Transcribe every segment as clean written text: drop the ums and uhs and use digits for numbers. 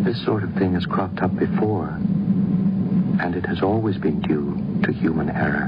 This sort of thing has cropped up before, and it has always been due to human error.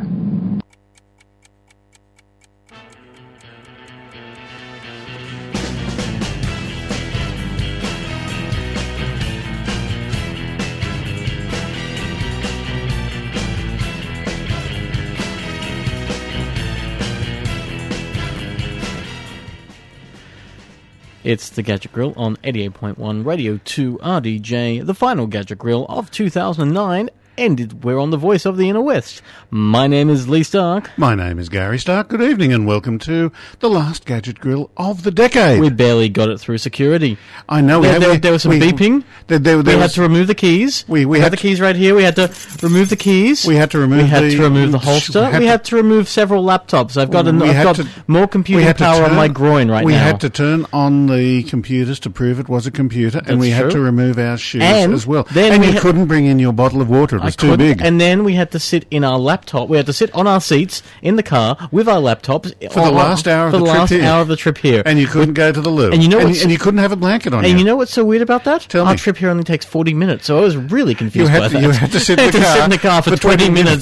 It's the Gadget Grill on 88.1 Radio 2 RDJ, the final Gadget Grill of 2009, ended. We're on the voice of the Inner West. My name is Lee Stark. My name is Gary Stark. Good evening and welcome to the last Gadget Grill of the decade. We barely got it through security. I know. There was some beeping. We had to remove the keys. We had the keys right here. We had to remove the keys. We had to remove the holster. We had to remove several laptops. I've got more computing power on my groin right now. We had to turn on the computers to prove it was a computer, and we had to remove our shoes as well. And you couldn't bring in your bottle of water. It was too big. And then we had to sit in our laptop. We had to sit on our seats in the car with our laptops for the last hour of the trip here. And you couldn't go to the loo. And you know and you couldn't have a blanket on you. And you know what's so weird about that? Tell me. Our trip here only takes 40 minutes, so I was really confused by that. You had to sit in the car for 20 minutes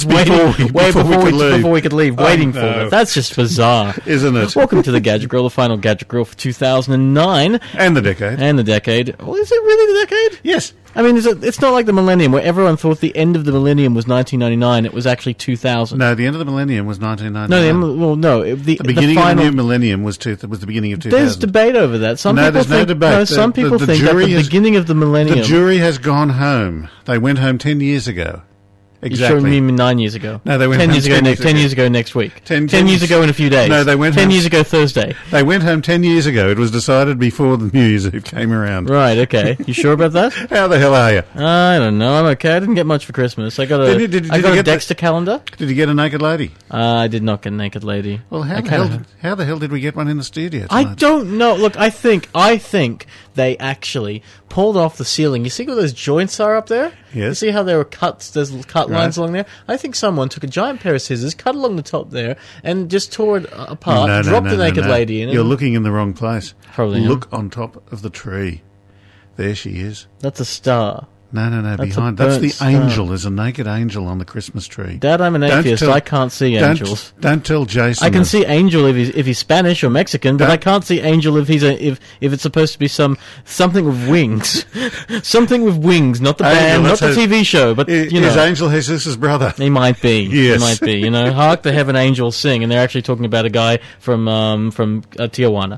before we could leave, waiting for it. That's just bizarre. Isn't it? Welcome to the Gadget Grill, the final Gadget Grill for 2009. And the decade. Well, is it really the decade? Yes. I mean, it's not like the millennium, where everyone thought the end of the millennium was 1999. It was actually 2000. No, the end of the millennium was 1999. The beginning of the new millennium was the beginning of 2000. There's debate over that. There's no debate. Some people think that the beginning of the millennium... The jury has gone home. They went home 10 years ago. Exactly. You mean 9 years ago? No, they went 10 home years ago. 10 years ago next week. 10 years ago in a few days. No, they went 10 years ago Thursday. They went home 10 years ago. It was decided before the New Year's Eve came around. Right, okay. You sure about that? How the hell are you? I don't know. I'm okay. I didn't get much for Christmas. I got a Dexter calendar. Did you get a naked lady? I did not get a naked lady. Well, how the hell did we get one in the studio tonight? I don't know. Look, I think they actually pulled off the ceiling. You see where those joints are up there? Yes. You see how there were cuts, there's cut lines along there? I think someone took a giant pair of scissors, cut along the top there, and just tore it apart, dropped the naked lady in. You're looking in the wrong place. Probably not. Look on top of the tree. There she is. That's a star. No, behind. That's the angel. There's a naked angel on the Christmas tree. Dad, I'm an atheist. I can't see angels. Don't tell Jason. I can see angel if he's Spanish or Mexican, but I can't see angel if if it's supposed to be something with wings. Something with wings, not the band, not the TV show, but is Angel Jesus' brother? He might be. Yes. He might be. Hark the heaven angels sing, and they're actually talking about a guy from Tijuana.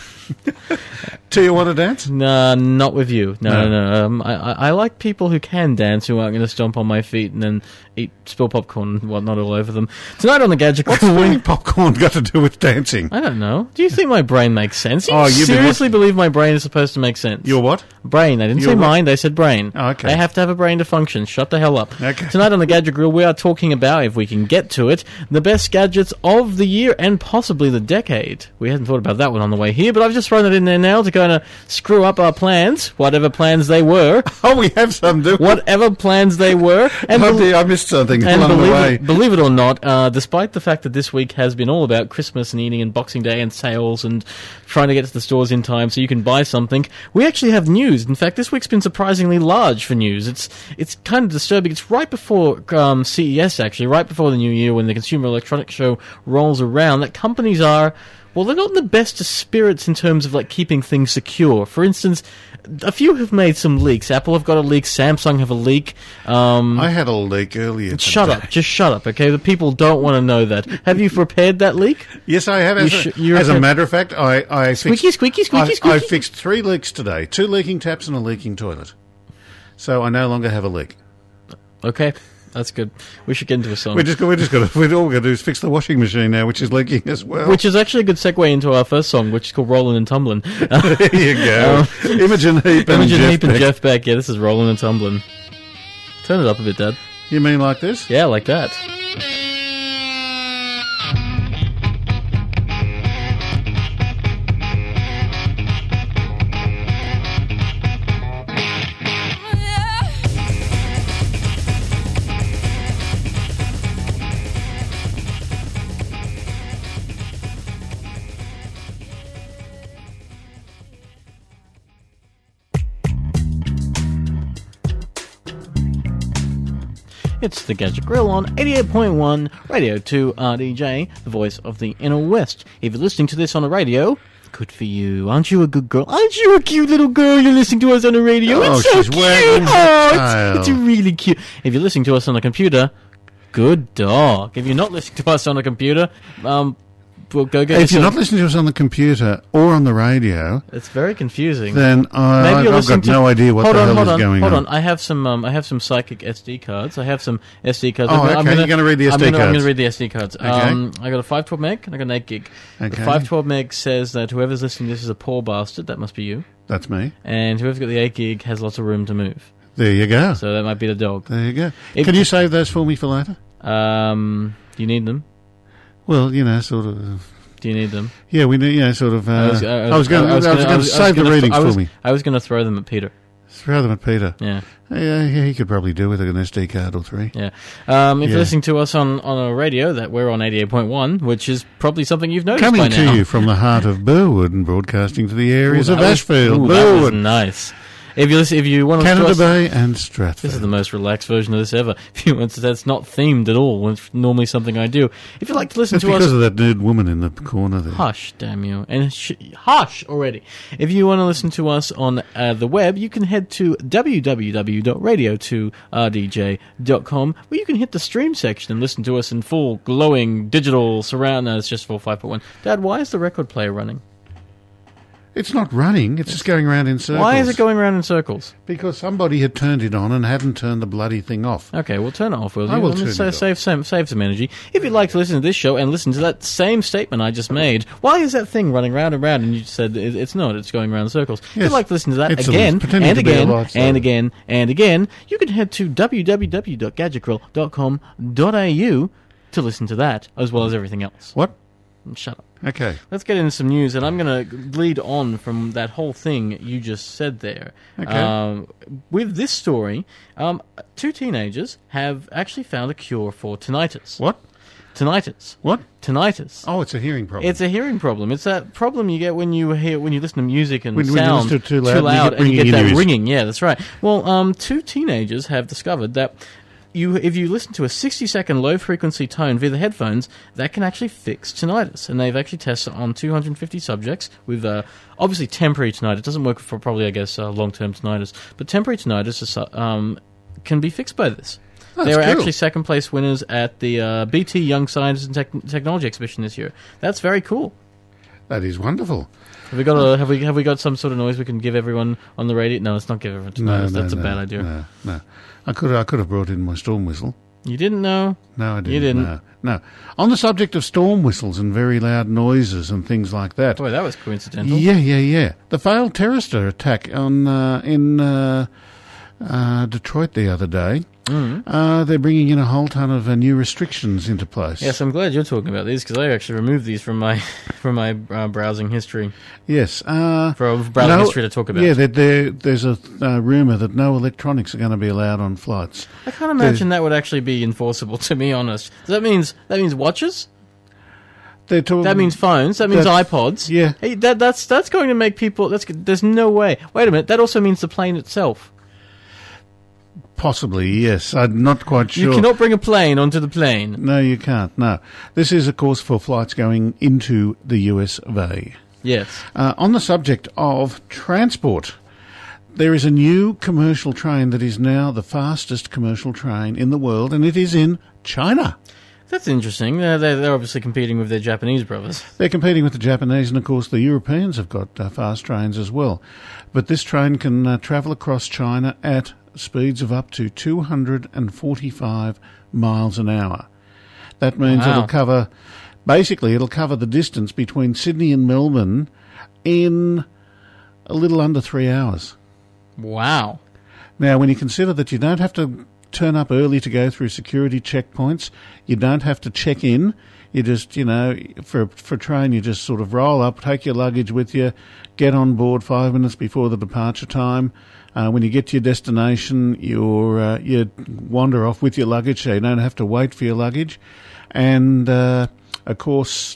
Tijuana dance? No, not with you. No. I like people who can dance, who aren't going to stomp on my feet and then spill popcorn and whatnot all over them. Tonight on the Gadget Grill... What's spilling popcorn got to do with dancing? I don't know. Do you think my brain makes sense? You seriously believe my brain is supposed to make sense? Your what? Brain. I didn't say mind, I said brain. Oh, okay. I have to have a brain to function. Shut the hell up. Okay. Tonight on the Gadget Grill, we are talking about, if we can get to it, the best gadgets of the year and possibly the decade. We hadn't thought about that one on the way here, but I've just thrown it in there now to kind of screw up our plans, whatever plans they were. Oh, we have some, do we? Whatever plans they were. And I missed something along the way. Believe it or not, despite the fact that this week has been all about Christmas and eating and Boxing Day and sales and trying to get to the stores in time so you can buy something, we actually have news. In fact, this week's been surprisingly large for news. It's kind of disturbing. It's right before CES, actually, right before the new year when the Consumer Electronics Show rolls around, that companies are... Well, they're not in the best of spirits in terms of keeping things secure. For instance, a few have made some leaks. Apple have got a leak. Samsung have a leak. I had a leak earlier. Shut up. Just shut up, okay? The people don't want to know that. Have you prepared that leak? Yes, I have. As a matter of fact, I fixed... Squeaky. I fixed 3 leaks today. 2 leaking taps and a leaking toilet. So I no longer have a leak. Okay. That's good. We should get into a song. We're all we're going to do is fix the washing machine now, which is leaking as well. Which is actually a good segue into our first song, which is called Rollin' and Tumblin'. There you go. Imogen Heap and Jeff Beck. Yeah, this is Rollin' and Tumblin'. Turn it up a bit, Dad. You mean like this? Yeah, like that. It's the Gadget Grill on 88.1 Radio 2 RDJ, the voice of the Inner West. If you're listening to this on the radio, good for you. Aren't you a good girl? Aren't you a cute little girl? You're listening to us on the radio. Oh, it's so she's cute. wagging her tail. It's really cute. If you're listening to us on the computer, good dog. If you're not listening to us on the computer, we'll go get. If you're not listening to us on the computer or on the radio, it's very confusing. then I've got no idea what the hell is going on. Hold on, I have some psychic SD cards. I have some SD cards. Oh, okay. You're going to read the SD cards. I'm going to read the SD cards. Okay. I got a 512 meg and I got an 8 gig. Okay. The 512 meg says that whoever's listening to this is a poor bastard. That must be you. That's me. And whoever's got the 8 gig has lots of room to move. There you go. So that might be the dog. There you go. Can you save those for me for later? Do you need them? Well, sort of. Do you need them? Yeah, we need, sort of. I was going to save the readings for me. I was going to throw them at Peter. Throw them at Peter. Yeah. Yeah, he could probably do with an SD card or 3. Yeah. If you're listening to us on a radio, that we're on 88.1, which is probably something you've noticed by now. Coming to you from the heart of Burwood and broadcasting to the areas of Ashfield. Burwood. That was nice. If you want to Canada Bay and Stratford. This is the most relaxed version of this ever. If you want to, that's not themed at all. It's normally something I do. If you'd like to listen to us, because of that nude woman in the corner there. Hush, damn you! And hush already. If you want to listen to us on the web, you can head to www.radio2rdj.com, where you can hit the stream section and listen to us in full glowing digital surround. No, it's just full 5.1. Dad, why is the record player running? It's not running, it's just going around in circles. Why is it going around in circles? Because somebody had turned it on and hadn't turned the bloody thing off. Okay, well, turn it off, will you? I will turn it off. Save some energy. If you'd like to listen to this show and listen to that same statement I just made, why is that thing running round and round? And you said it's not, it's going around in circles. Yes. If you'd like to listen to that again, and again, and again, and again, you can head to www.gadgetgrill.com.au to listen to that, as well as everything else. What? Shut up. Okay. Let's get into some news, and I'm going to lead on from that whole thing you just said there. Okay. With this story, 2 teenagers have actually found a cure for tinnitus. What? Tinnitus. What? Tinnitus. Oh, it's a hearing problem. It's a hearing problem. It's that problem you get when you listen to music and sound when you listen too loud and you get that ringing. Yeah, that's right. Well, 2 teenagers have discovered that if you listen to a 60-second low-frequency tone via the headphones, that can actually fix tinnitus. And they've actually tested on 250 subjects with obviously temporary tinnitus. It doesn't work for probably, I guess, long-term tinnitus. But temporary tinnitus can be fixed by this. They were actually second-place winners at the BT Young Science and Technology Exhibition this year. That's very cool. That is wonderful. Have we got some sort of noise we can give everyone on the radio? No, let's not give everyone tinnitus. That's a bad idea. No. I could have brought in my storm whistle. You didn't know? No, I didn't. You didn't? No. On the subject of storm whistles and very loud noises and things like that. Boy, that was coincidental. Yeah. The failed terrorist attack in Detroit the other day. Mm. They're bringing in a whole ton of new restrictions into place. Yes, I'm glad you're talking about these because I actually removed these from my browsing history. Yes, for browsing history to talk about. Yeah, there's a rumour that no electronics are going to be allowed on flights. I can't imagine that would actually be enforceable. To be honest, that means watches. That means phones. That means iPods. Yeah, hey, that's going to make people. There's no way. Wait a minute. That also means the plane itself. Possibly, yes. I'm not quite sure. You cannot bring a plane onto the plane. No, you can't. No. This is, of course, for flights going into the US of A. Yes. On the subject of transport, there is a new commercial train that is now the fastest commercial train in the world, and it is in China. That's interesting. They're obviously competing with their Japanese brothers. They're competing with the Japanese, and of course the Europeans have got fast trains as well. But this train can travel across China at speeds of up to 245 miles an hour. That means it'll cover the distance between Sydney and Melbourne in a little under 3 hours. Wow. Now, when you consider that you don't have to turn up early to go through security checkpoints, you don't have to check in, you just, for a train, you just sort of roll up, take your luggage with you, get on board 5 minutes before the departure time. When you get to your destination, you wander off with your luggage, so you don't have to wait for your luggage. And, of course,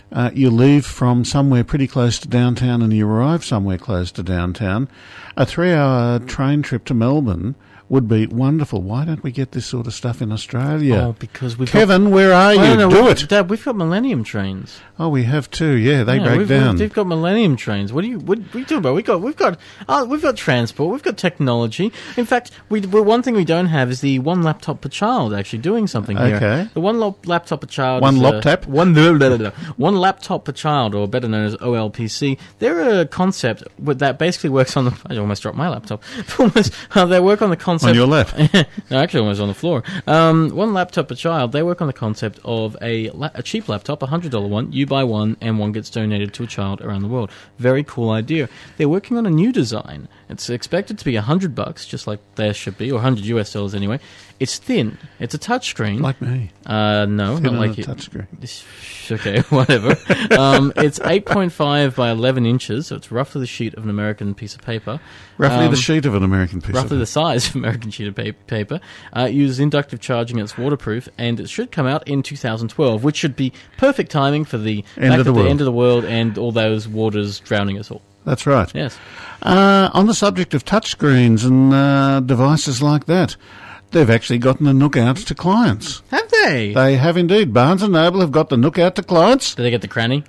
You leave from somewhere pretty close to downtown and you arrive somewhere close to downtown. A 3-hour train trip to Melbourne would be wonderful. Why don't we get this sort of stuff in Australia? Oh, because we've Kevin, where are you? Do it. Dad, we've got Millennium trains. Oh, we have too. Yeah, they break down. We've got Millennium trains. What are you talking about? We've got transport. We've got technology. In fact, one thing we don't have is the one laptop per child actually doing something here. Okay. The one laptop per child. One is laptop? One laptop per child, or better known as OLPC. They're a concept that basically works on the. I almost dropped my laptop. They work on the concept. On your left. No, actually, almost on the floor. One laptop per child. They work on the concept of a cheap laptop, $100 one. You buy one, and one gets donated to a child around the world. Very cool idea. They're working on a new design. It's expected to be $100, just like there should be, or $100 US anyway. It's thin. It's a touchscreen. Like me. No, Thin not like on a you. touchscreen. Okay, whatever. It's 8.5 by 11 inches, so it's roughly the sheet of an American piece of paper. Roughly the sheet of an American piece of roughly paper. the size of an American sheet of paper. It uses inductive charging. It's waterproof, and it should come out in 2012, which should be perfect timing for the End of the world. end of the world and all those waters drowning us all. That's right. Yes. On the subject of touchscreens and devices like that, they've actually gotten the Nook out to clients. Have they? They have indeed. Barnes & Noble have got the Nook out to clients. Did they get the cranny?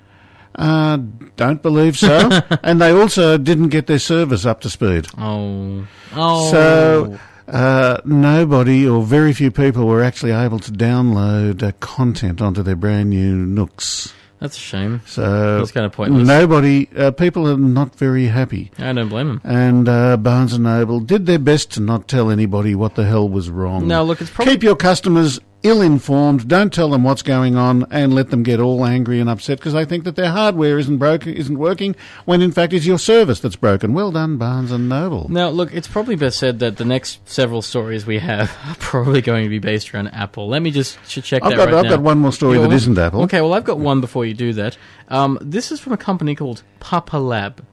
Don't believe so. And they also didn't get their servers up to speed. Oh. So nobody or very few people were actually able to download content onto their brand new Nooks. That's a shame. So That's kind of pointless. People are not very happy. I don't blame them. And Barnes & Noble did their best to not tell anybody what the hell was wrong. No, look, it's probably... Keep your customers ill-informed. Don't tell them what's going on and let them get all angry and upset because they think that their hardware isn't working, when in fact it's your service that's broken. Well done, Barnes & Noble. Now, look, it's probably best said that the next several stories we have are probably going to be based around Apple. Let me just check that right now. I've got one more story that isn't Apple. Okay, well, I've got one before you do that. This is from a company called Papa Lab.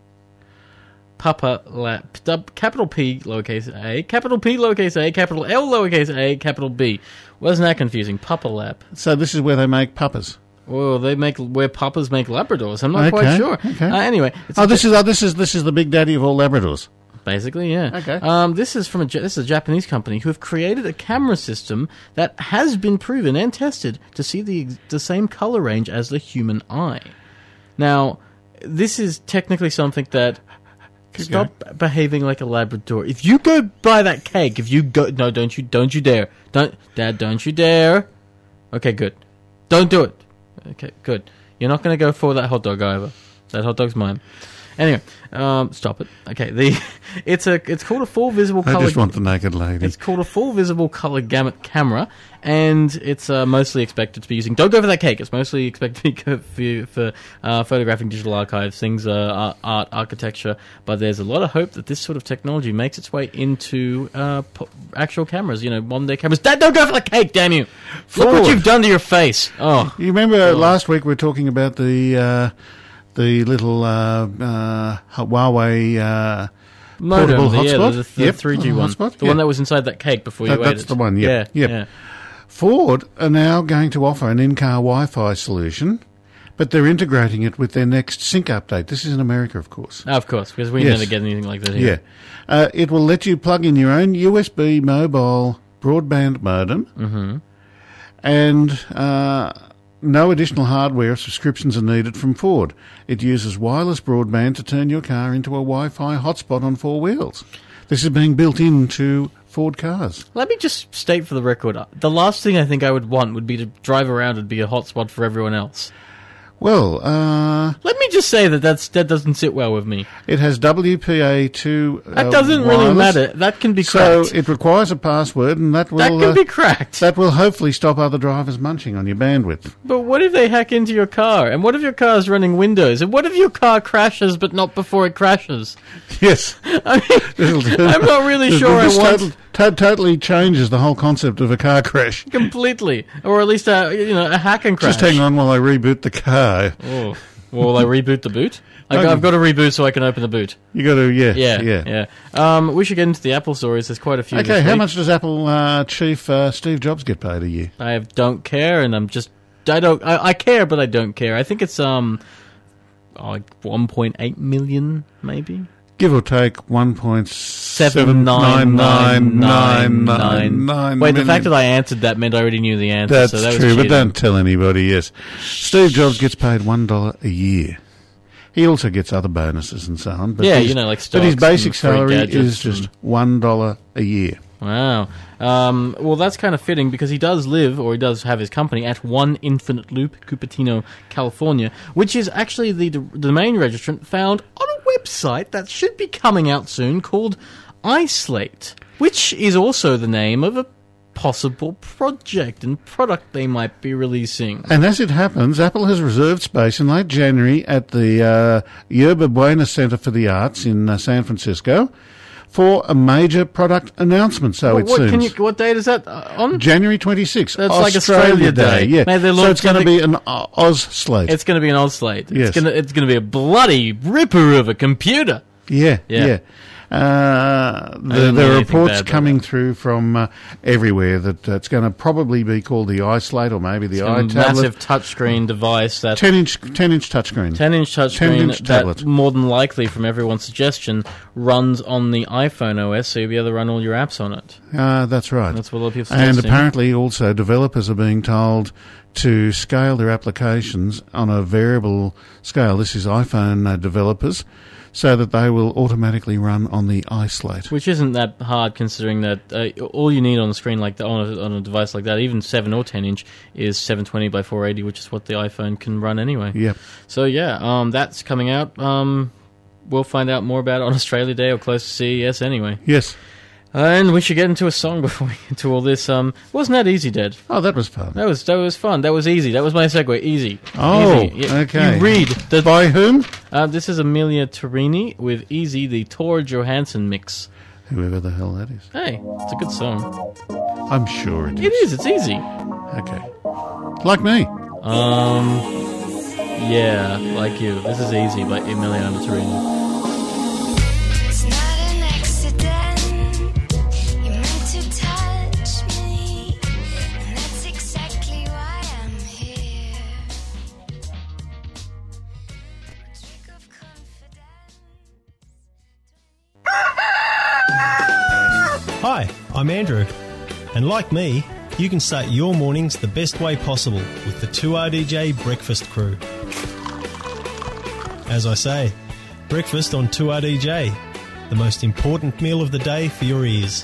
Papa Lab. Capital P, lowercase a, capital P, lowercase a, capital L, lowercase a, capital B. Wasn't that confusing? Papa Lab. So this is where they make puppas. Well, where papas make Labradors. I'm not quite sure. Okay. Anyway, this is the big daddy of all Labradors. Basically, yeah. Okay. This is a Japanese company who have created a camera system that has been proven and tested to see the same color range as the human eye. Now, this is technically something that. Stop behaving like a Labrador. If you go buy that cake, no, don't you dare. Dad, don't you dare. Okay, good. Don't do it. Okay, good. You're not going to go for that hot dog either. That hot dog's mine. Anyway, stop it. Okay, it's called a full visible color. I just want the naked lady. It's called a full visible color gamut camera, and it's mostly expected to be using. Don't go for that cake. It's mostly expected to be for photographing digital archives, things, art, architecture. But there's a lot of hope that this sort of technology makes its way into actual cameras. Modern day cameras. Dad, don't go for the cake, damn you! Look what you've done to your face. Oh, you remember last week we were talking about the little Huawei portable hotspot? The 3G one. Hotspot? The one that was inside that cake before you ate it. That's the one, yeah. Ford are now going to offer an in-car Wi-Fi solution, but they're integrating it with their next sync update. This is in America, of course. Of course, because we never get anything like that here. Yeah. It will let you plug in your own USB mobile broadband modem, and no additional hardware or subscriptions are needed from Ford. It uses wireless broadband to turn your car into a Wi-Fi hotspot on 4 wheels. This is being built into Ford cars. Let me just state for the record, the last thing I think I would want would be to drive around and be a hotspot for everyone else. Well, let me just say that doesn't sit well with me. It has WPA2 That doesn't wireless, really matter. That can be cracked. So it requires a password, and that can be cracked. That will hopefully stop other drivers munching on your bandwidth. But what if they hack into your car? And what if your car is running Windows? And what if your car crashes, but not before it crashes? Yes. I mean, I'm not really sure I want... Totally changes the whole concept of a car crash. Completely. Or at least a hack and crash. Just hang on while I reboot the car. Oh. Will I reboot the boot? I've got to reboot so I can open the boot. You got to, yeah. We should get into the Apple stories. There's quite a few. Okay, how much does Apple chief Steve Jobs get paid a year? I don't care, and I'm just I care, but I don't care. I think it's like 1.8 million, maybe. Give or take 1.7999999. Wait, the fact that I answered that meant I already knew the answer. That's so that was true, cheating. but don't tell anybody, yes. Steve Jobs gets paid $1 a year. He also gets other bonuses and so on. But yeah, like stocks. But his basic and free salary gadgets is just $1 a year. Wow. Well, that's kind of fitting because he does have his company at 1 Infinite Loop, Cupertino, California, which is actually the domain registrant found on a website that should be coming out soon called iSlate, which is also the name of a possible project and product they might be releasing. And as it happens, Apple has reserved space in late January at the Yerba Buena Center for the Arts in San Francisco for a major product announcement, so it seems. What date is that on? January 26th. That's like Australia Day. Yeah. So it's going to be an Oz slate. It's going to be an Oz slate. Yes. It's going to be a bloody ripper of a computer. Yeah. There are reports coming through from everywhere that it's going to probably be called the iSlate or maybe the iTablet. Massive touchscreen device that 10-inch touchscreen. 10-inch touchscreen 10-inch tablet. That more than likely, from everyone's suggestion, runs on the iPhone OS, so you'll be able to run all your apps on it. That's right. That's what a lot of people And suggesting. apparently also developers are being told to scale their applications on a variable scale. This is iPhone developers, so that they will automatically run on the iSlate. Which isn't that hard, considering that all you need on a screen like that, on a device like that, even 7 or 10-inch, is 720 by 480, which is what the iPhone can run anyway. Yep. So yeah, that's coming out. We'll find out more about it on Australia Day or close to CES anyway. Yes. And we should get into a song before we get into all this. Wasn't that easy, Dad? Oh, that was fun. That was fun. That was easy. That was my segue. Easy. Oh, easy. Yeah, okay. You read. By whom? This is Amelia Torini with Easy, the Tor Johansson mix. Whoever the hell that is. Hey, it's a good song. I'm sure it is. It is. It's easy. Okay. Like me. Yeah, like you. This is Easy by Amelia Torini. Hi, I'm Andrew, and like me, you can start your mornings the best way possible with the 2RDJ Breakfast Crew. As I say, breakfast on 2RDJ, the most important meal of the day for your ears.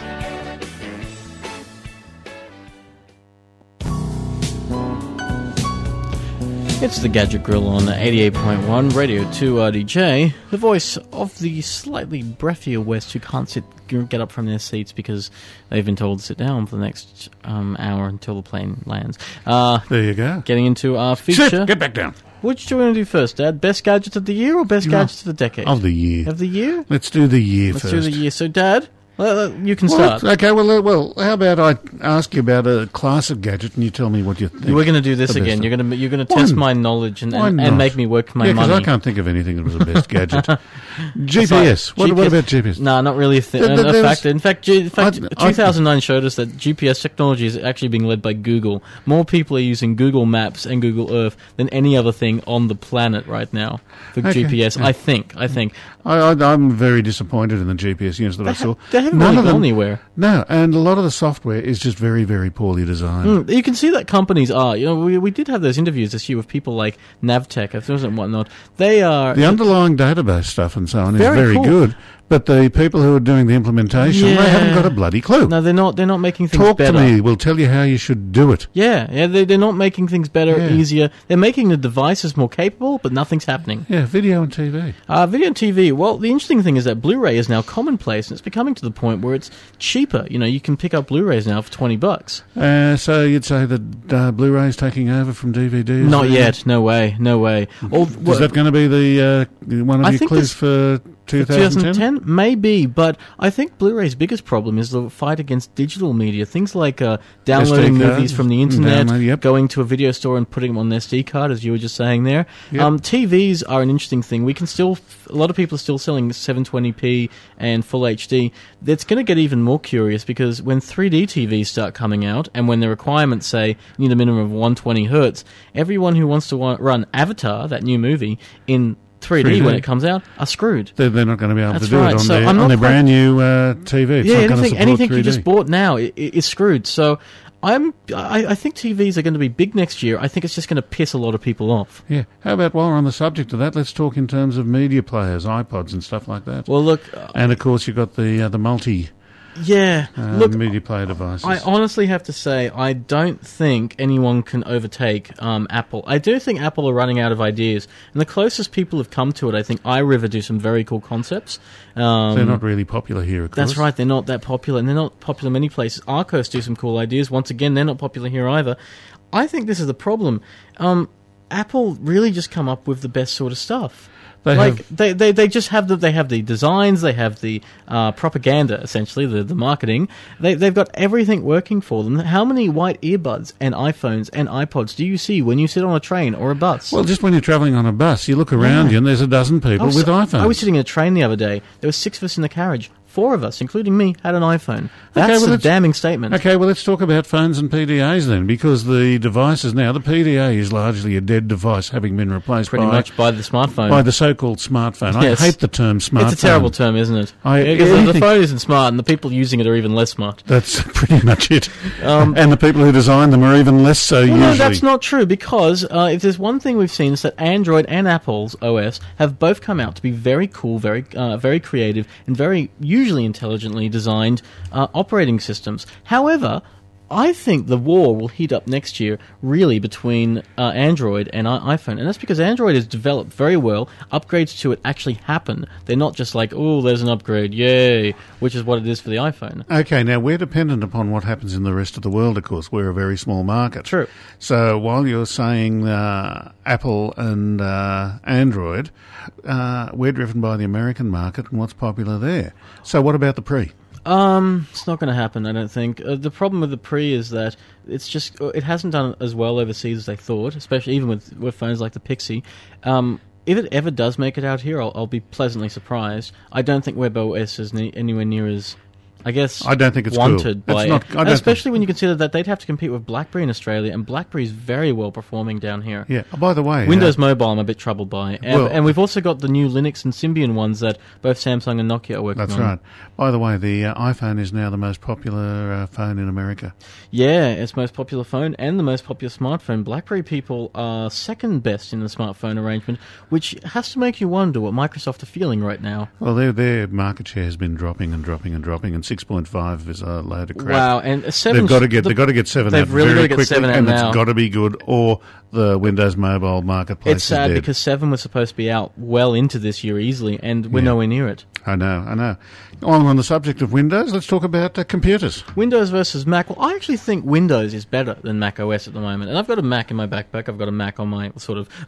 It's the Gadget Grill on 88.1 Radio 2 RDJ, the voice of the slightly breathier West who can't get up from their seats because they've been told to sit down for the next hour until the plane lands. There you go. Getting into our feature. Sit, get back down. Which do you want to do first, Dad? Best gadget of the year or best gadget of the decade? Of the year. Of the year? Let's do the year Let's first. do the year. So, Dad, you can start. Okay, well, how about I ask you about a classic gadget and you tell me what you think? We're going to do this again. You're going to test my knowledge and make me work my money. Yeah, because I can't think of anything that was the best gadget. GPS. What about GPS? No, not really a factor. In fact, 2009 showed us that GPS technology is actually being led by Google. More people are using Google Maps and Google Earth than any other thing on the planet right now for GPS. Yeah. I think. I'm very disappointed in the GPS units that I saw. They haven't really gone anywhere. No, and a lot of the software is just very, very poorly designed. You can see that companies are. You know, we did have those interviews this year with people like Navtech and whatnot. They are the underlying database stuff and so on is very cool. Good. But the people who are doing the implementation, they haven't got a bloody clue. No, they're not making things better. Talk to me. We'll tell you how you should do it. Yeah, they're not making things better, easier. They're making the devices more capable, but nothing's happening. Yeah, video and TV. Video and TV. Well, the interesting thing is that Blu-ray is now commonplace, and it's becoming to the point where it's cheaper. You know, you can pick up Blu-rays now for $20. So you'd say that Blu-ray is taking over from DVDs? Not yet. No way. Is that going to be the one of your clues for 2010? Maybe, but I think Blu-ray's biggest problem is the fight against digital media. Things like downloading SD cards, movies from the internet, yep. going to a video store and putting them on an SD card, as you were just saying there. Yep. TVs are an interesting thing. We can still, a lot of people are still selling 720p and Full HD. It's going to get even more curious because when 3D TVs start coming out, and when the requirements say you need a minimum of 120 hertz, everyone who wants to run Avatar, that new movie, in 3D when it comes out, are screwed. They're not going to be able That's to do right. it on So their, their brand new TV. It's not going to support anything 3D. you just bought now is screwed. So I think TVs are going to be big next year. I think it's just going to piss a lot of people off. Yeah. How about, while we're on the subject of that, let's talk in terms of media players, iPods and stuff like that. Well, look, and of course you've got the multi media player devices. I honestly have to say, I don't think anyone can overtake Apple. I do think Apple are running out of ideas, and the closest people have come to it, I think iRiver do some very cool concepts. They're not really popular here, of course. That's right, they're not that popular, and they're not popular in many places. Arcos do some cool ideas. Once again, they're not popular here either. I think this is the problem. Apple really just come up with the best sort of stuff. They just have the designs, they have the propaganda, essentially the marketing. They've got everything working for them. How many white earbuds and iPhones and iPods do you see when you sit on a train or a bus? Well, just when you're travelling on a bus, you look around you and there's a dozen people with iPhones. I was sitting in a train the other day. There were 6 of us in the carriage. 4 of us, including me, had an iPhone. That's a damning statement. Okay, well, let's talk about phones and PDAs then, because the devices now, the PDA is largely a dead device, having been replaced pretty much by the smartphone. By the so-called smartphone. Yes. I hate the term smartphone. It's a terrible term, isn't it? Because the phone isn't smart, and the people using it are even less smart. That's pretty much it. And the people who design them are even less so usually. No, that's not true, because if there's one thing we've seen is that Android and Apple's OS have both come out to be very cool, very creative, and very usually intelligently designed operating systems. However, I think the war will heat up next year, really, between Android and iPhone. And that's because Android is developed very well. Upgrades to it actually happen. They're not just like, oh, there's an upgrade, yay, which is what it is for the iPhone. Okay, now we're dependent upon what happens in the rest of the world, of course. We're a very small market. True. So while you're saying Apple and Android, we're driven by the American market and what's popular there. So what about the Pre? It's not going to happen, I don't think. The problem with the Pre is that it hasn't done as well overseas as they thought, especially even with phones like the Pixie. If it ever does make it out here, I'll be pleasantly surprised. I don't think WebOS is anywhere near as, I don't think it's wanted cool. by especially when you consider that they'd have to compete with BlackBerry in Australia, and BlackBerry's very well performing down here. Yeah. Oh, by the way, Windows Mobile I'm a bit troubled by, and we've also got the new Linux and Symbian ones that both Samsung and Nokia are working on. That's right. By the way, the iPhone is now the most popular phone in America. Yeah, it's the most popular phone and the most popular smartphone. BlackBerry people are second best in the smartphone arrangement, which has to make you wonder what Microsoft are feeling right now. Well, their market share has been dropping and dropping and dropping, and 6.5 is a load of crap. Wow, and 7... They've got to get 7 out they've really very got to get quickly, 7 out and now. it's got to be good, or the Windows Mobile marketplace It's sad is dead. because 7 was supposed to be out well into this year easily, and we're nowhere near it. I know. On the subject of Windows, let's talk about computers. Windows versus Mac. Well, I actually think Windows is better than Mac OS at the moment. And I've got a Mac in my backpack. I've got a Mac on my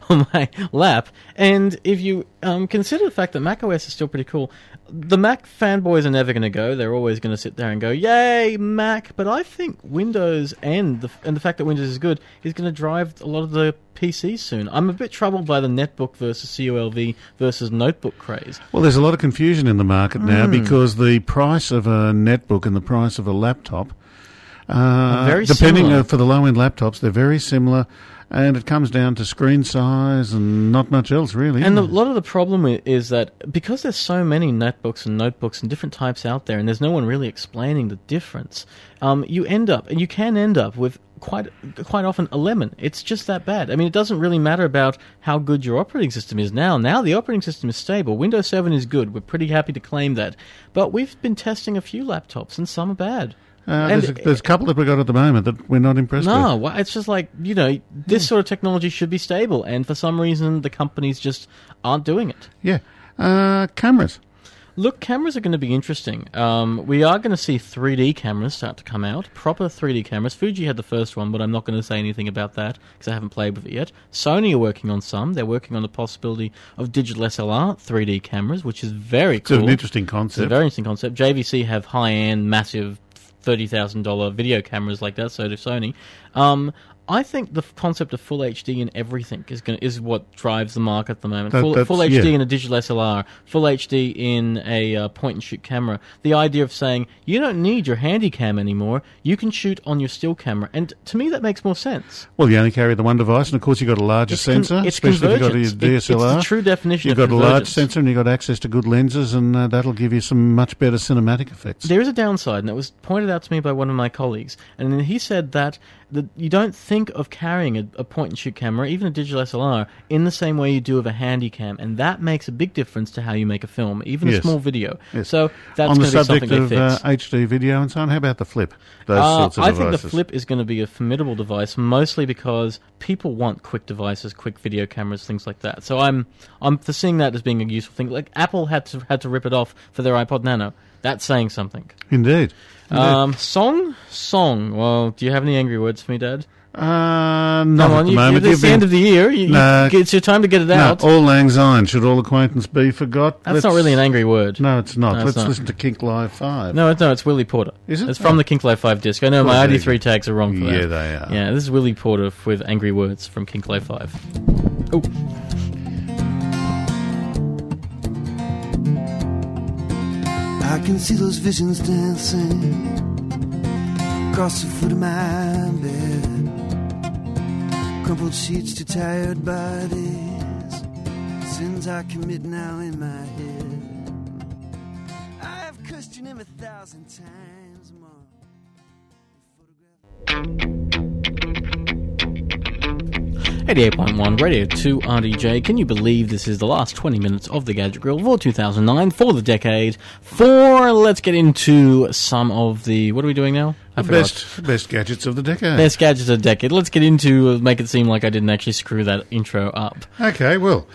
lap. And if you consider the fact that Mac OS is still pretty cool, the Mac fanboys are never going to go. They're always going to sit there and go, "Yay, Mac!" But I think Windows and the fact that Windows is good is going to drive a lot of the PCs soon. I'm a bit troubled by the netbook versus COLV versus notebook craze. Well, there's a lot of confusion in the market now because the price of a netbook and the price of a laptop, depending for the low-end laptops, they're very similar. And it comes down to screen size and not much else, really. And a lot of the problem is that because there's so many netbooks and notebooks and different types out there, and there's no one really explaining the difference, you can end up with quite often a lemon. It's just that bad. I mean, it doesn't really matter about how good your operating system is now. Now the operating system is stable. Windows 7 is good. We're pretty happy to claim that. But we've been testing a few laptops, and some are bad. There's a couple that we've got at the moment that we're not impressed with. No, it's just like, this sort of technology should be stable, and for some reason the companies just aren't doing it. Yeah. Cameras. Look, cameras are going to be interesting. We are going to see 3D cameras start to come out, proper 3D cameras. Fuji had the first one, but I'm not going to say anything about that because I haven't played with it yet. Sony are working on some. They're working on the possibility of digital SLR 3D cameras, which is very cool. It's an interesting concept. It's a very interesting concept. JVC have high-end, massive $30,000 video cameras like that, so do Sony. I think the concept of full HD in everything is what drives the market at the moment. Full HD in a digital SLR, full HD in a point-and-shoot camera. The idea of saying, you don't need your handy cam anymore, you can shoot on your still camera. And to me, that makes more sense. Well, you only carry the one device, and of course you've got a larger sensor, especially if you've got a DSLR. It's the true definition of convergence. You've got a large sensor, and you've got access to good lenses, and that'll give you some much better cinematic effects. There is a downside, and it was pointed out to me by one of my colleagues. And he said that you don't think of carrying a point-and-shoot camera, even a digital SLR, in the same way you do of a handy cam, and that makes a big difference to how you make a film, even a small video. Yes. So that's going to be something they fix. On the subject of HD video and so on, how about the Flip? Those sorts of I devices. think the Flip is going to be a formidable device, mostly because people want quick devices, quick video cameras, things like that. So I'm foreseeing that as being a useful thing. Like Apple had to rip it off for their iPod Nano. That's saying something. Indeed. Song. Well, do you have any angry words for me, Dad? Not at the moment. It's the end of the year. It's your time to get it out. All lang syne. Should all acquaintance be forgot? That's not really an angry word. No, it's not. No, Let's listen to Kink Live 5. No, it's Willie Porter. Is it? It's from the Kink Live 5 disc. I know my ID3 tags are wrong for that. Yeah, they are. Yeah, this is Willie Porter with angry words from Kink Live 5. Oh. I can see those visions dancing across the foot of my bed. Crumpled sheets to tired bodies. Sins I commit now in my head. I've questioned him 1,000 times more. 88.1 Radio 2 RDJ. Can you believe this is the last 20 minutes of the Gadget Grill for 2009, for the decade? Let's get into some of the... What are we doing now? Best gadgets of the decade. Best gadgets of the decade. Let's get into... Make it seem like I didn't actually screw that intro up. Okay, well...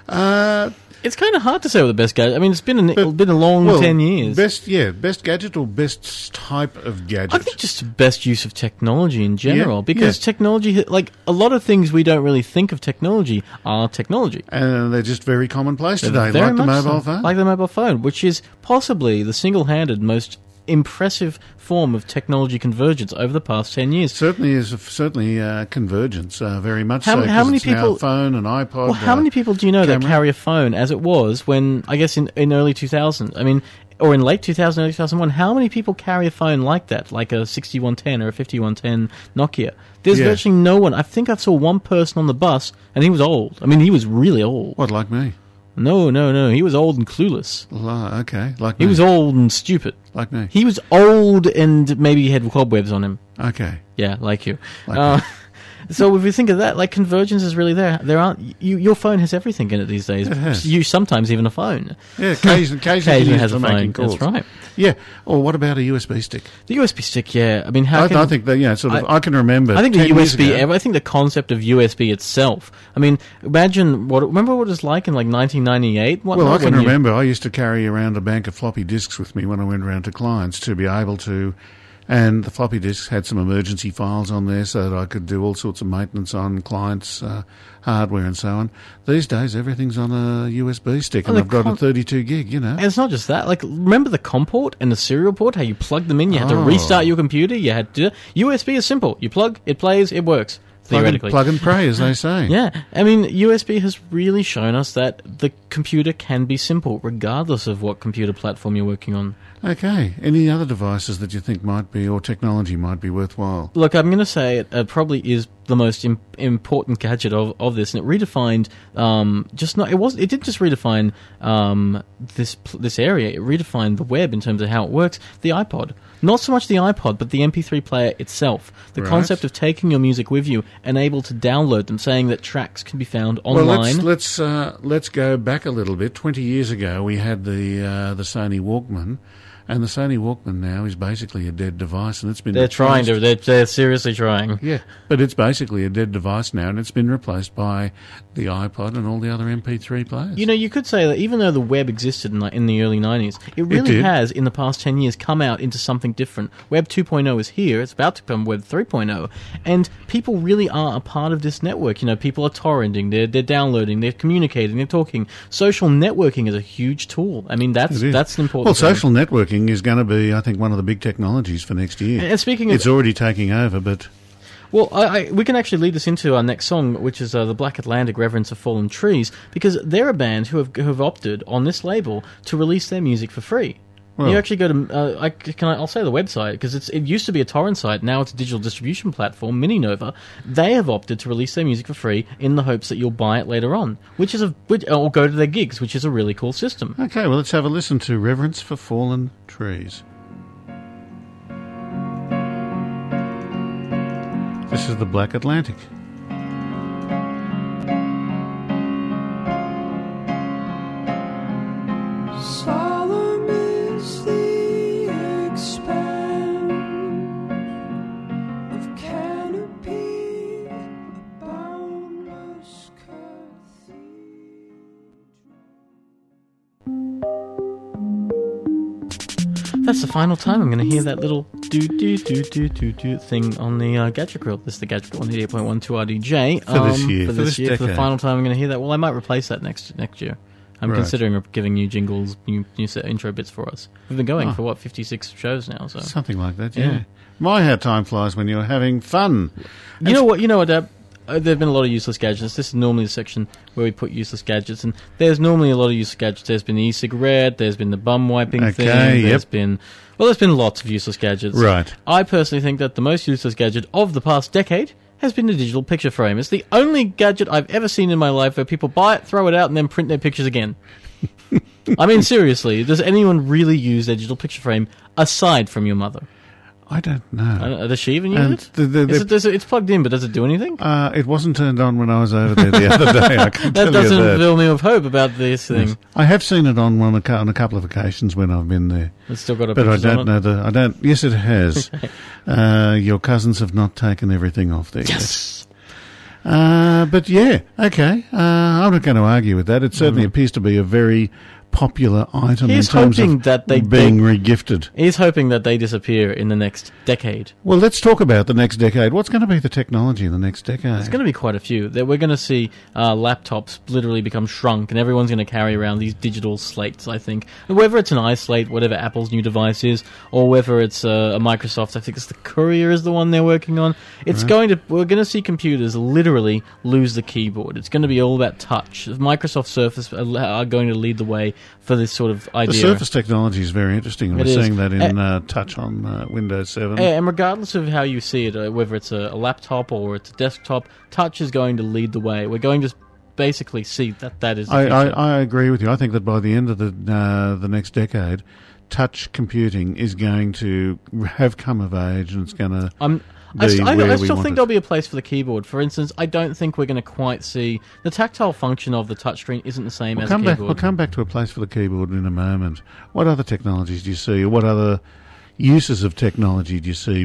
It's kind of hard to say what the best gadget... I mean, it's been a long 10 years. Best gadget or best type of gadget? I think just the best use of technology in general, because technology, like a lot of things we don't really think of technology are technology. And they're just very commonplace today, like the mobile phone. Like the mobile phone, which is possibly the single-handed most impressive form of technology convergence over the past 10 years. Certainly convergence, very much so. How many people? Now phone and iPod. Well, how many people do you know camera? that carry a phone as it was when, I guess, in early 2000? I mean, or in late 2000, early 2001, how many people carry a phone like that, like a 6110 or a 5110 Nokia? There's virtually no one. I think I saw one person on the bus, and he was old. I mean, he was really old. What, like me? No. He was old and clueless. Okay, like me. He was old and stupid. Like me. He was old and maybe he had cobwebs on him. Okay. Yeah, like you. Like so if we think of that, like convergence is really there. There aren't your phone has everything in it these days. It has. You sometimes even a phone. Yeah, occasionally has a phone. Calls. That's right. Yeah. Or what about a USB stick? The USB stick, yeah. I mean, I think that I can remember. I think the USB. I think the concept of USB itself. I mean, remember what it was like in like 1998. I can remember. I used to carry around a bank of floppy disks with me when I went around to clients to be able to. And the floppy disks had some emergency files on there so that I could do all sorts of maintenance on clients' hardware and so on. These days, everything's on a USB stick, and I've got a 32 gig, And it's not just that. Like, remember the COM port and the serial port, how you plugged them in? You had to restart your computer. You had to... USB is simple. You plug, it plays, it works. Theoretically. Plug and pray, as they say. Yeah. I mean, USB has really shown us that the computer can be simple, regardless of what computer platform you're working on. Okay. Any other devices that you think might be, or technology might be worthwhile? Look, I'm going to say it probably is the most important gadget of this, and it redefined it didn't just redefine this area, it redefined the web in terms of how it works. The iPod. Not so much the iPod, but the MP3 player itself. The concept of taking your music with you and able to download them, saying that tracks can be found online. Well, let's go back a little bit. 20 years ago, we had the Sony Walkman, And the Sony Walkman now is basically a dead device, and it's been They're trying replaced. to. They're seriously trying. Yeah, but it's basically a dead device now, and it's been replaced by the iPod and all the other MP3 players. You know, you could say that even though the web existed in the early 90s, it really did. has, in the past 10 years, come out into something different. Web 2.0 is here. It's about to become Web 3.0. And people really are a part of this network. You know, people are torrenting, they're downloading, they're communicating, they're talking. Social networking is a huge tool. I mean, that's an important Well, thing. social networking is going to be, I think, one of the big technologies for next year. And speaking of... It's already taking over, but... Well, we can actually lead us into our next song, which is the Black Atlantic Reverence of Fallen Trees, because they're a band who have opted on this label to release their music for free. Well, you actually go to I'll say the website because it used to be a torrent site, now it's a digital distribution platform, Mininova. They have opted to release their music for free in the hopes that you'll buy it later on, or go to their gigs, which is a really cool system. Okay, well, let's have a listen to Reverence for Fallen Trees. This is the Black Atlantic. Solemn is the expanse of canopy, a boundless That's the final time I'm going to hear that little do thing on the Gadget Grill. This is the Gadget Grill on 88.1 2RDJ. For this year. For the final time I'm going to hear that. Well, I might replace that next year. I'm Right. considering giving new jingles, new set intro bits for us. We've been going for, 56 shows now. So Something like that, Yeah. yeah. My, how time flies when you're having fun. You know what, Deb? There have been a lot of useless gadgets. This is normally the section where we put useless gadgets, and there's normally a lot of useless gadgets. There's been the e-cigarette, there's been the bum wiping Okay, thing, yep. there's been lots of useless gadgets. Right. I personally think that the most useless gadget of the past decade has been the digital picture frame. It's the only gadget I've ever seen in my life where people buy it, throw it out, and then print their pictures again. I mean, seriously, does anyone really use their digital picture frame aside from your mother? I don't know. Does she even And use it? It's plugged in, but does it do anything? It wasn't turned on when I was over there the other day. I can That tell doesn't you that. fill me with hope about this thing. Yes. I have seen it on a couple of occasions when I've been there. It's still got a But I pictures don't on it. know I don't. Yes, it has. Your cousins have not taken everything off there. Yes. But yeah, okay. I'm not going to argue with that. It certainly appears to be a very popular item He's in terms hoping of that they being regifted. He's hoping that they disappear in the next decade. Well, let's talk about the next decade. What's going to be the technology in the next decade? There's going to be quite a few. We're going to see laptops literally become shrunk, and everyone's going to carry around these digital slates, I think. Whether it's an iSlate, whatever Apple's new device is, or whether it's a Microsoft, I think it's the Courier is the one they're working on. We're going to see computers literally lose the keyboard. It's going to be all about touch. Microsoft Surface are going to lead the way for this sort of idea. The Surface technology is very interesting, and It we're is. seeing that in touch on Windows 7. And regardless of how you see it, whether it's a laptop or it's a desktop, touch is going to lead the way. We're going to basically see that is the future. I agree with you. I think that by the end of the next decade, touch computing is going to have come of age, and it's going to I where we still want think it. there'll be a place for the keyboard. For instance, I don't think we're going to quite see the tactile function of the touchscreen isn't the same as a keyboard. We'll come back to a place for the keyboard in a moment. What other technologies do you see, or what other uses of technology do you see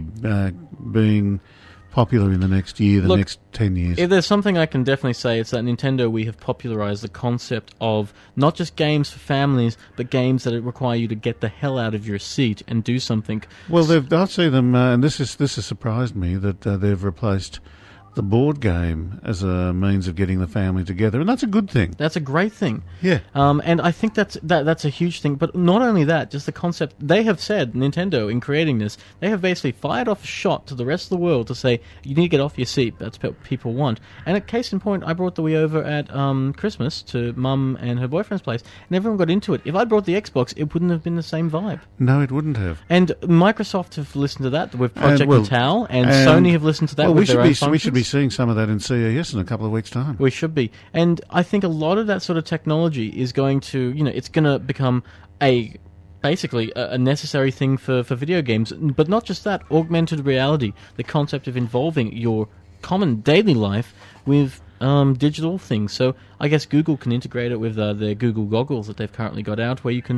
being popular in the next year, next 10 years? If there's something I can definitely say, it's that Nintendo, we have popularized the concept of not just games for families, but games that require you to get the hell out of your seat and do something. Well, I see them, and this has surprised me, that they've replaced the board game as a means of getting the family together, and that's a good thing. That's a great thing. Yeah. And I think that's a huge thing. But not only that, just the concept. They have said, Nintendo, in creating this, they have basically fired off a shot to the rest of the world to say, you need to get off your seat. That's what people want. And at case in point, I brought the Wii over at Christmas to Mum and her boyfriend's place, and everyone got into it. If I'd brought the Xbox, it wouldn't have been the same vibe. No, it wouldn't have. And Microsoft have listened to that with Project Natal, and Sony have listened to that with their own functions. We should be seeing some of that in CES in a couple of weeks' time. We should be. And I think a lot of that sort of technology is going to, it's going to become basically a necessary thing for video games. But not just that, augmented reality, the concept of involving your common daily life with digital things. So I guess Google can integrate it with their Google goggles that they've currently got out, where you can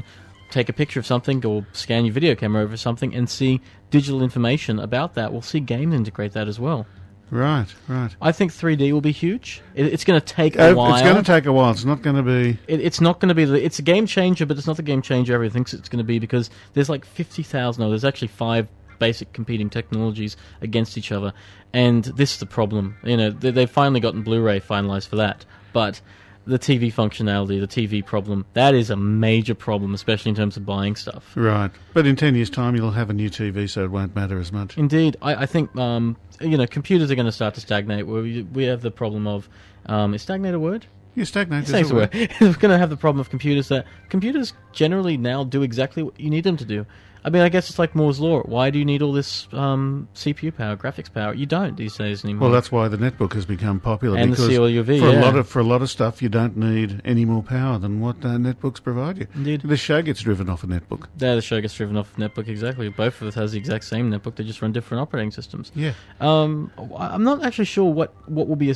take a picture of something or scan your video camera over something and see digital information about that. We'll see games integrate that as well. Right. I think 3D will be huge. It's going to take a while. It's going to take a while. It's not going to be... It's not going to be... It's a game changer, but it's not the game changer everyone thinks it's going to be, because there's like 50,000... No, there's actually 5 basic competing technologies against each other. And this is the problem. You know, they've finally gotten Blu-ray finalized for that. But the TV functionality, the TV problem, that is a major problem, especially in terms of buying stuff. Right. But in 10 years' time, you'll have a new TV, so it won't matter as much. Indeed. I think, computers are going to start to stagnate. We have the problem of... is stagnate a word? Yeah, stagnate is a word. We're going to have the problem of computers that... Computers generally now do exactly what you need them to do. I mean, I guess it's like Moore's Law. Why do you need all this CPU power, graphics power? You don't these days anymore. Well, that's why the netbook has become popular. And because the CLUV, for a lot of stuff, you don't need any more power than what netbooks provide you. Indeed. The show gets driven off a netbook. Yeah, the show gets driven off a netbook, exactly. Both of us has the exact same netbook. They just run different operating systems. Yeah. I'm not actually sure what will be a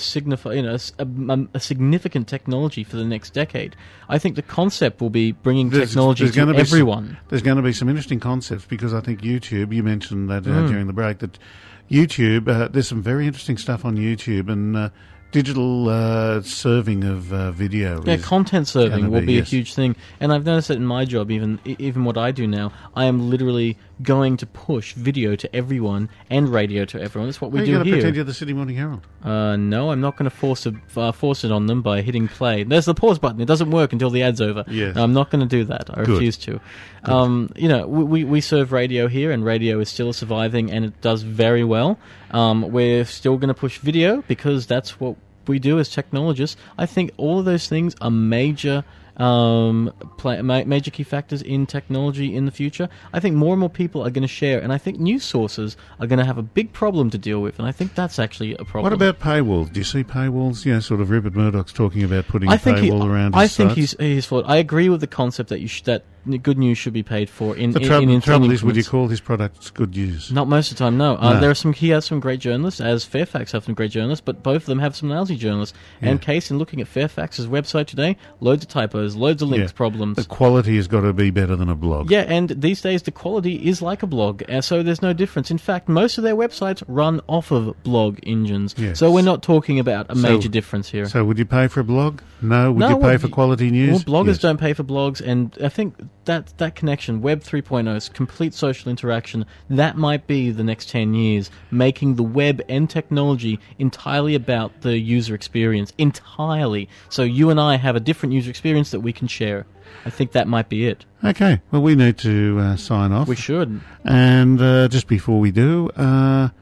significant technology for the next decade. I think the concept will be bringing technology to everyone. There's going to be some interesting concepts, because I think YouTube, you mentioned that during the break, that YouTube, there's some very interesting stuff on YouTube, and digital serving of video. Yeah, content serving will be a huge thing. And I've noticed that in my job, even what I do now, I am literally going to push video to everyone and radio to everyone. That's what we do here. Are you going to pretend you're the Sydney Morning Herald? No, I'm not going to force it on them by hitting play. There's the pause button. It doesn't work until the ad's over. Yes. No, I'm not going to do that. I refuse to. We serve radio here, and radio is still surviving, and it does very well. We're still going to push video, because that's what we do as technologists. I think all of those things are major major key factors in technology in the future. I think more and more people are going to share, and I think news sources are going to have a big problem to deal with, and I think that's actually a problem. What about paywalls? Do you see paywalls? Sort of Rupert Murdoch's talking about putting a paywall around his sites. I think he's for it. I agree with the concept that that good news should be paid for. The trouble is, would you call his products good news? Not most of the time, no. There are he has some great journalists, as Fairfax have some great journalists, but both of them have some lousy journalists. Yeah. And case in looking at Fairfax's website today, loads of typos, loads of links problems. The quality has got to be better than a blog. Yeah, and these days the quality is like a blog, so there's no difference. In fact, most of their websites run off of blog engines. Yes. So we're not talking about a major difference here. So would you pay for a blog? No. Would you pay for quality news? Well, bloggers don't pay for blogs, and I think that connection, Web 3.0's complete social interaction, that might be the next 10 years, making the web and technology entirely about the user experience. Entirely. So you and I have a different user experience that we can share. I think that might be it. Okay. Well, we need to sign off. We should. And just before we do, I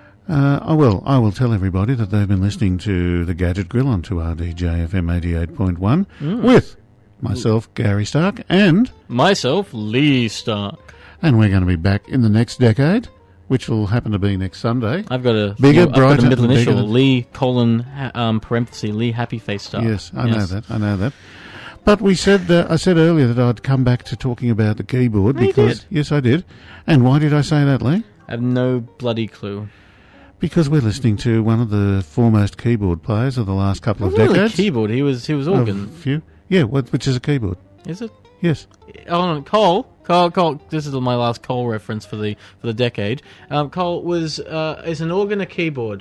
will tell everybody that they've been listening to The Gadget Grill on 2RDJ FM 88.1 with myself, Gary Stark, and myself, Lee Stark. And we're going to be back in the next decade, which will happen to be next Sunday. I've got a bigger, brighter, I've got a middle initial, Lee, parenthesis, Lee Happy Face Stark. Yes, I know that. But I said earlier that I'd come back to talking about the keyboard because yes, I did. And why did I say that, Lee? I have no bloody clue. Because we're listening to one of the foremost keyboard players of the last couple of decades. Really keyboard. He was organ. Yeah, which is a keyboard. Is it? Yes. Hold on, Cole. This is my last Cole reference for the decade. Cole is an organ a keyboard?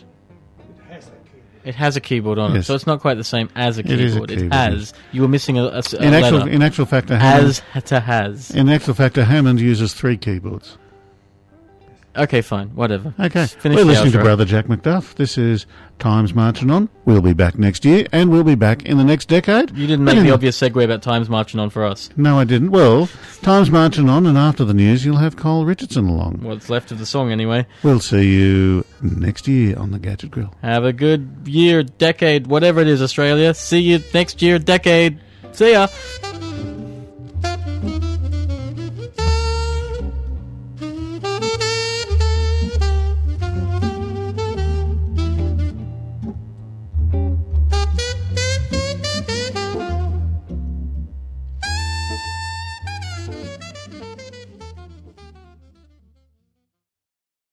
It has a keyboard on it, so it's not quite the same as a keyboard. It has. You were missing a letter. In actual fact, Hammond, In actual fact, Hammond uses 3 keyboards. Okay, fine. Whatever. Okay. We're listening to Brother Jack McDuff. This is Time's Marching On. We'll be back next year, and we'll be back in the next decade. You didn't make the obvious segue about Time's Marching On for us. No, I didn't. Well, Time's Marching On, and after the news, you'll have Cole Richardson along. What's left of the song, anyway. We'll see you next year on The Gadget Grill. Have a good year, decade, whatever it is, Australia. See you next year, decade. See ya.